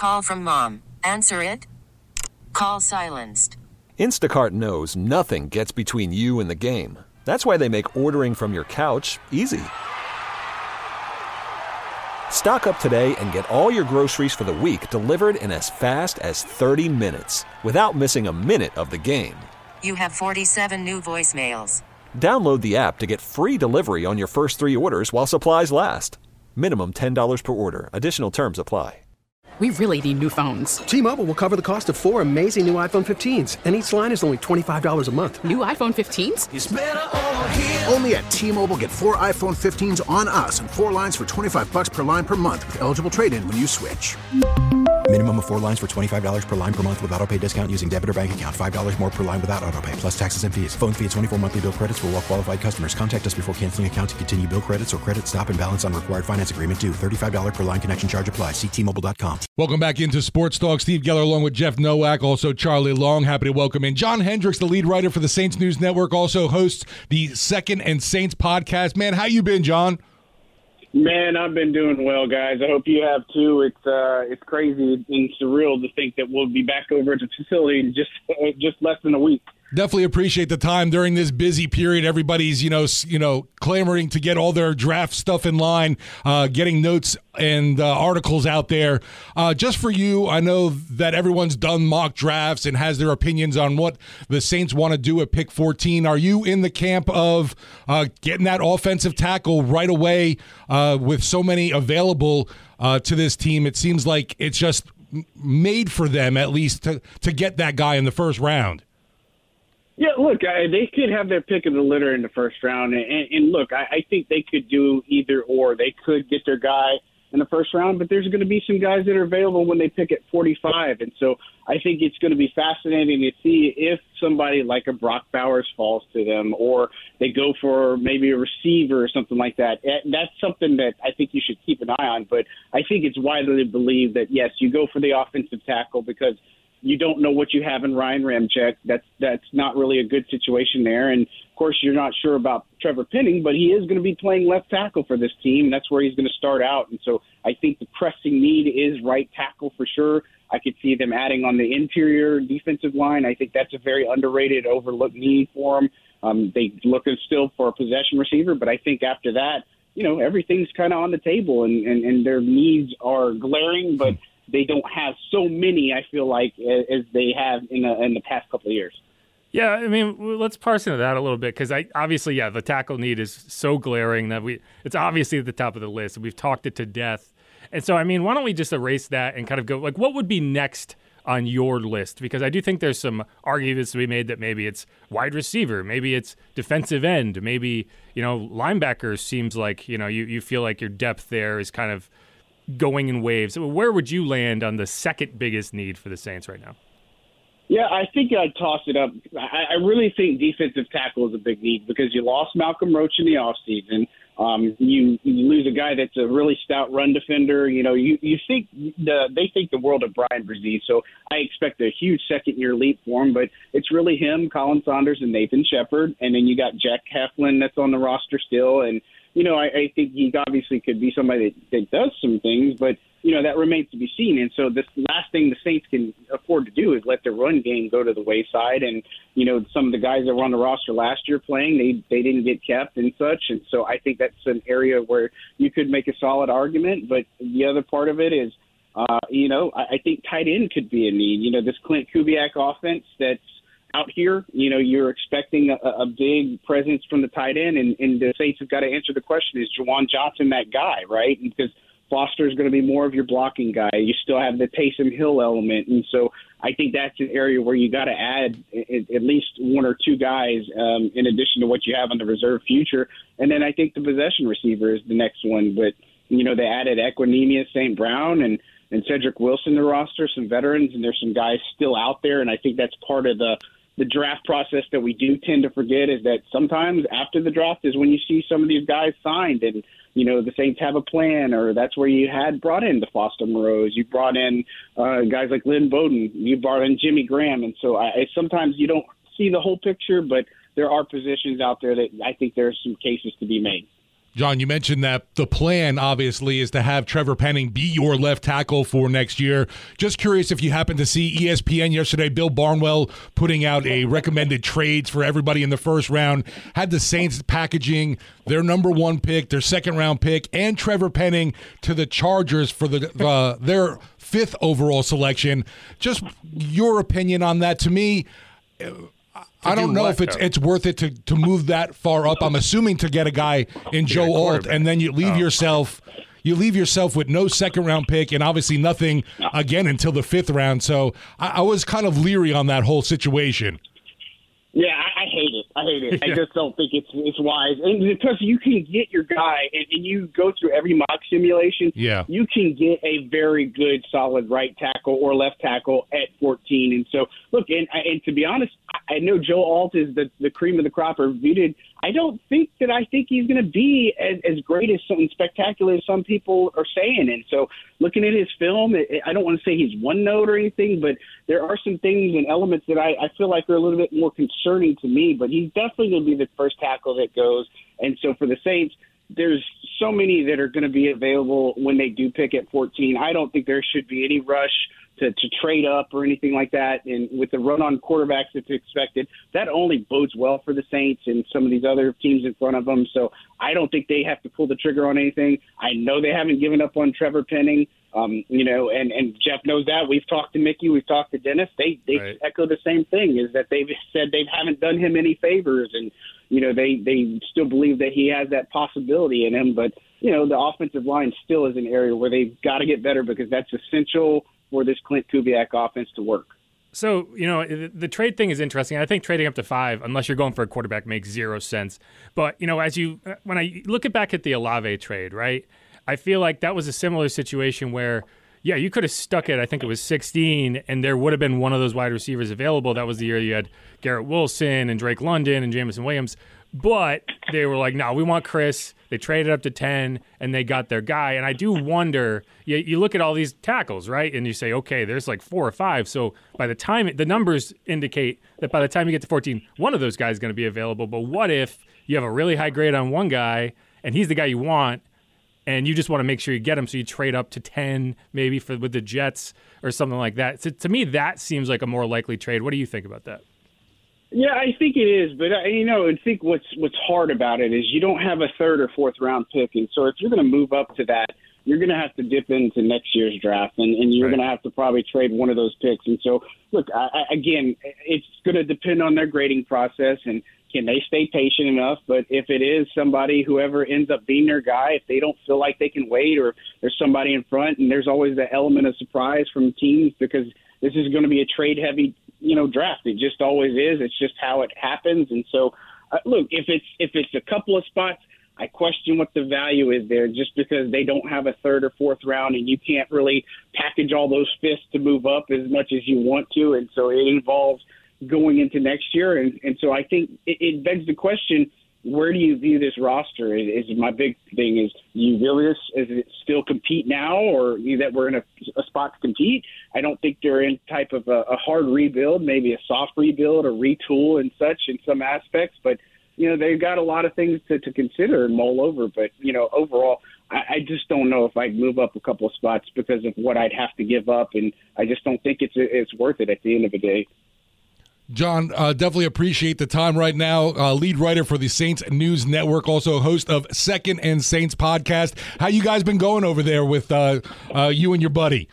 Call from mom. Answer it. Call silenced. Instacart knows nothing gets between you and the game. That's why they make ordering from your couch easy. Stock up today and get all your groceries for the week delivered in as fast as 30 minutes without missing a minute of the game. You have 47 new voicemails. Download the app to get free delivery on your first 3 orders while supplies last. Minimum $10 per order. Additional terms apply. We really need new phones. T-Mobile will cover the cost of 4 amazing new iPhone 15s, and each line is only $25 a month. New iPhone 15s? It's better over here. Only at T-Mobile, get 4 iPhone 15s on us and 4 lines for $25 per line per month with eligible trade-in when you switch. Minimum of 4 lines for $25 per line per month with autopay discount using debit or bank account. $5 more per line without autopay, plus taxes and fees. Phone fee at 24 monthly bill credits for well-qualified customers. Contact us before canceling account to continue bill credits or credit stop and balance on required finance agreement due. $35 per line connection charge applies. See T-Mobile.com. Welcome back into Sports Talk. Steve Geller along with Jeff Nowak, also Charlie Long. Happy to welcome in John Hendricks, the lead writer for the Saints News Network, also hosts the Second and Saints podcast. Man, how you been, John? Man, I've been doing well, guys. I hope you have too. It's crazy and surreal to think that we'll be back over at the facility in just less than a week. Definitely appreciate the time during this busy period. Everybody's, clamoring to get all their draft stuff in line, getting notes and articles out there. Just for you, I know that everyone's done mock drafts and has their opinions on what the Saints want to do at pick 14. Are you in the camp of getting that offensive tackle right away with so many available to this team? It seems like it's just made for them, at least, to get that guy in the first round. Yeah, look, they could have their pick of the litter in the first round. And look, I think they could do either or. They could get their guy in the first round, but there's going to be some guys that are available when they pick at 45. And so I think it's going to be fascinating to see if somebody like a Brock Bowers falls to them, or they go for maybe a receiver or something like that. That's something that I think you should keep an eye on. But I think it's widely believed that, yes, you go for the offensive tackle because you don't know what you have in Ryan Ramczyk. That's not really a good situation there. And, of course, you're not sure about Trevor Penning, but he is going to be playing left tackle for this team. That's where he's going to start out. And so I think the pressing need is right tackle for sure. I could see them adding on the interior defensive line. I think that's a very underrated, overlooked need for them. They looking still for a possession receiver, but I think after that, everything's kind of on the table, and their needs are glaring, but they don't have so many, I feel like, as they have in the past couple of years. Yeah, I mean, let's parse into that a little bit, because obviously, the tackle need is so glaring that it's obviously at the top of the list. We've talked it to death. And so, I mean, why don't we just erase that and kind of go, like, what would be next on your list? Because I do think there's some arguments to be made that maybe it's wide receiver, maybe it's defensive end, maybe, linebackers seems like, you feel like your depth there is kind of going in waves. Where would you land on the second biggest need for the Saints right now? Yeah, I think I'd toss it up. I really think defensive tackle is a big need because you lost Malcolm Roach in the offseason. You lose a guy that's a really stout run defender. You think they think the world of Brian Brzee, so I expect a huge second-year leap for him. But it's really him, Colin Saunders, and Nathan Shepard, and then you got Jack Heflin that's on the roster still. And I think he obviously could be somebody that does some things, but that remains to be seen. And so this last thing the Saints can afford to do is let their run game go to the wayside. And, some of the guys that were on the roster last year playing, they didn't get kept and such. And so I think that's an area where you could make a solid argument. But the other part of it is, I think tight end could be a need. This Clint Kubiak offense that's out here, you're expecting a big presence from the tight end. And the Saints have got to answer the question, is Juwan Johnson that guy, right? Because Foster is going to be more of your blocking guy. You still have the Taysom Hill element. And so I think that's an area where you got to add at least one or two guys in addition to what you have on the reserve future. And then I think the possession receiver is the next one. But, they added Equinemius St. Brown and Cedric Wilson to the roster, some veterans, and there's some guys still out there. And I think that's part of the draft process that we do tend to forget, is that sometimes after the draft is when you see some of these guys signed and, the Saints have a plan, or that's where you had brought in DeFoster Moreau. You brought in guys like Lynn Bowden. You brought in Jimmy Graham. And so sometimes you don't see the whole picture, but there are positions out there that I think there's some cases to be made. John, you mentioned that the plan, obviously, is to have Trevor Penning be your left tackle for next year. Just curious if you happened to see ESPN yesterday, Bill Barnwell putting out a recommended trades for everybody in the first round, had the Saints packaging their number 1 pick, their second-round pick, and Trevor Penning to the Chargers for their 5th overall selection. Just your opinion on that. To me, I don't know if it's worth it to move that far up. I'm assuming to get a guy in Joe Alt, and then you leave yourself with no second-round pick and obviously nothing again until the 5th round. So I was kind of leery on that whole situation. Yeah, I hate it. I just don't think it's wise. And because you can get your guy, and you go through every mock simulation, you can get a very good, solid right tackle or left tackle at 14. And so, look, and to be honest, I know Joe Alt is the cream of the crop reviewed. I think he's going to be as great as something spectacular as some people are saying. And so looking at his film, I don't want to say he's one note or anything, but there are some things and elements that I feel like are a little bit more concerning to me. But he's definitely going to be the first tackle that goes. And so for the Saints, there's so many that are going to be available when they do pick at 14. I don't think there should be any rush to trade up or anything like that. And with the run on quarterbacks that's expected, that only bodes well for the Saints and some of these other teams in front of them. So I don't think they have to pull the trigger on anything. I know they haven't given up on Trevor Penning, and Jeff knows that. We've talked to Mickey, we've talked to Dennis. They echo the same thing, is that they've said they haven't done him any favors. And, they still believe that he has that possibility in him. But, the offensive line still is an area where they've got to get better because that's essential for this Clint Kubiak offense to work. So, the trade thing is interesting. I think trading up to 5, unless you're going for a quarterback, makes zero sense. But, when I look back at the Olave trade, right, I feel like that was a similar situation where, you could have stuck it, I think it was 16, and there would have been one of those wide receivers available. That was the year you had Garrett Wilson and Drake London and Jameson Williams. But they were like, no, we want Chris. They traded up to 10, and they got their guy. And I do wonder, you look at all these tackles, right, and you say, okay, there's like 4 or 5. So by the time the numbers indicate that by the time you get to 14, one of those guys is going to be available. But what if you have a really high grade on one guy, and he's the guy you want, and you just want to make sure you get him, so you trade up to 10 maybe with the Jets or something like that? So to me, that seems like a more likely trade. What do you think about that? Yeah, I think it is, but I think what's hard about it is you don't have a 3rd or 4th round pick, and so if you're going to move up to that, you're going to have to dip into next year's draft, and you're going to have to probably trade one of those picks. And so, look, again, it's going to depend on their grading process and can they stay patient enough. But if it is somebody, whoever ends up being their guy, if they don't feel like they can wait, or there's somebody in front, and there's always the element of surprise from teams because this is going to be a trade-heavy draft. It just always is. It's just how it happens. And so, look, if it's a couple of spots, I question what the value is there just because they don't have a 3rd or 4th round and you can't really package all those fists to move up as much as you want to. And so it involves going into next year. And so I think it begs the question, where do you view this roster? Is my big thing is, you really is it still compete now, or that we're in a spot to compete? I don't think they're in type of a hard rebuild, maybe a soft rebuild, or retool and such in some aspects. But, they've got a lot of things to consider and mull over. But, overall, I just don't know if I'd move up a couple of spots because of what I'd have to give up. And I just don't think it's worth it at the end of the day. John, definitely appreciate the time right now. Lead writer for the Saints News Network, also host of Second and Saints podcast. How you guys been going over there with you and your buddy?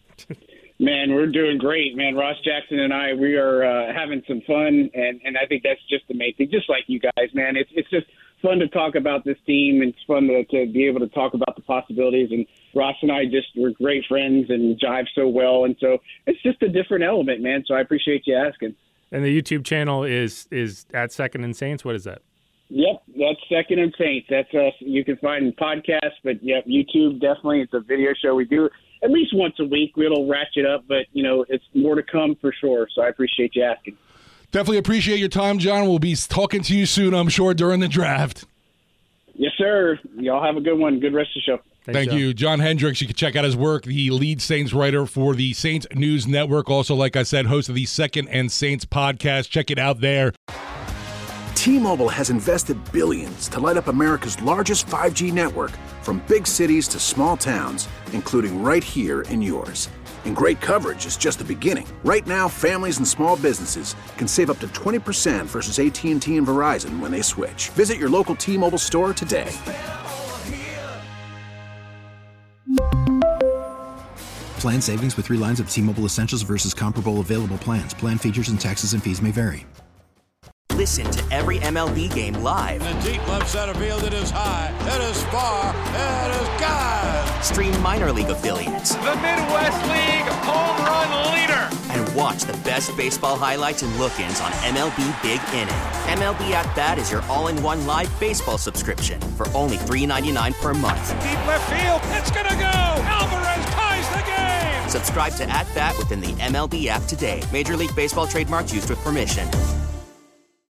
Man, we're doing great, man. Ross Jackson and I, we are having some fun, and I think that's just the main thing. Just like you guys, man, it's just fun to talk about this team, and it's fun to be able to talk about the possibilities. And Ross and I we're great friends and jive so well, and so it's just a different element, man. So I appreciate you asking. And the YouTube channel is at Second and Saints. What is that? Yep, that's Second and Saints. That's us. You can find podcasts, but yep, YouTube definitely. It's a video show we do at least once a week. We'll ratchet up, but it's more to come for sure. So I appreciate you asking. Definitely appreciate your time, John. We'll be talking to you soon, I'm sure, during the draft. Yes, sir. Y'all have a good one. Good rest of the show. Thank you. John Hendricks, you can check out his work, the lead Saints writer for the Saints News Network. Also, like I said, host of the Second and Saints podcast. Check it out there. T-Mobile has invested billions to light up America's largest 5G network, from big cities to small towns, including right here in yours. And great coverage is just the beginning. Right now, families and small businesses can save up to 20% versus AT&T and Verizon when they switch. Visit your local T-Mobile store today. Plan savings with 3 lines of T-Mobile Essentials versus comparable available plans. Plan features and taxes and fees may vary. Listen to every MLB game live. In the deep left center field, it is high, it is far, it is gone. Stream minor league affiliates. The Midwest League home run leader. And watch the best baseball highlights and look-ins on MLB Big Inning. MLB At Bat is your all-in-one live baseball subscription for only $3.99 per month. Deep left field, it's gonna go. Alvarez ties the game. Subscribe to At Bat within the MLB app today. Major League Baseball trademarks used with permission.